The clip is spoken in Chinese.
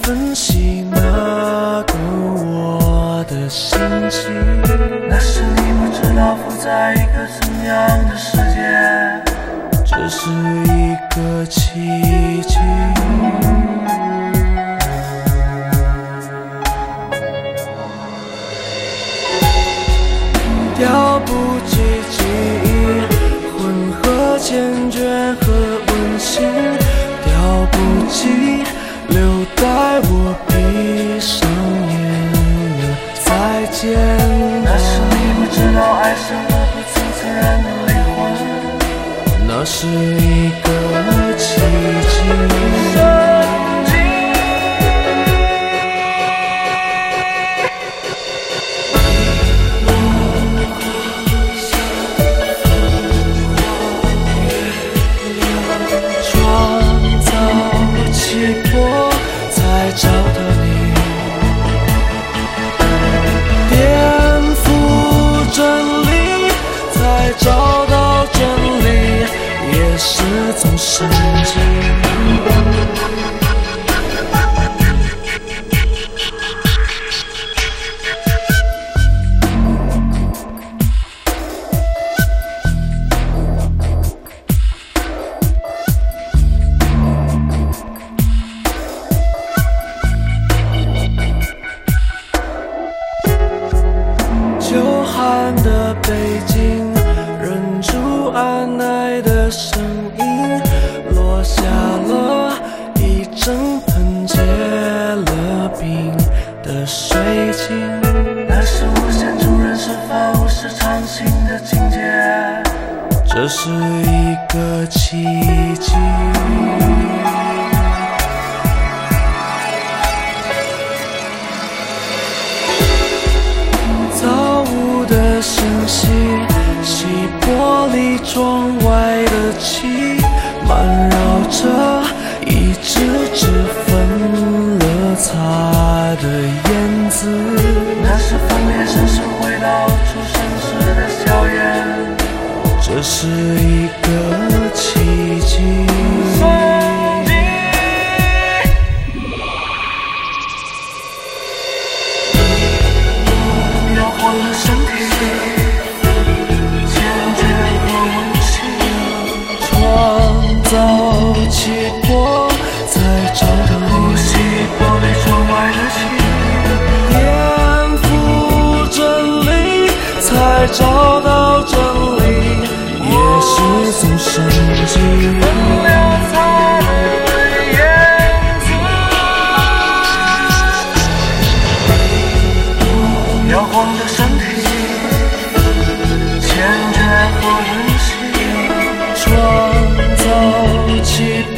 分析那个我的心情。 那时你不知道活在一个怎样的世界， 这是一个奇迹。调不起记忆，混合缱绻和温馨，调不起留待我闭上眼再见。 那时你不知道爱是我不曾自然的灵魂， 那是一个奇迹。找到你，颠覆真理，才找到真理，也是种神经。久旱的北京，忍住按耐的声音，落下了一整盆结了冰的水晶。 那是我陷入人生繁无事长情的境界， 这是一个奇迹。声息，洗玻璃窗外的气，环绕着一只只分了叉的燕子。 那是分别生生回到出生时的硝烟， 这是一个奇迹。 摇晃的身体， 创造气魄，才找到呼吸玻璃窗外的气， 颠覆真理，才找到真理，也是种神经。 分了它的燕子，摇晃的身体，缱绻和温馨， 创造气魄。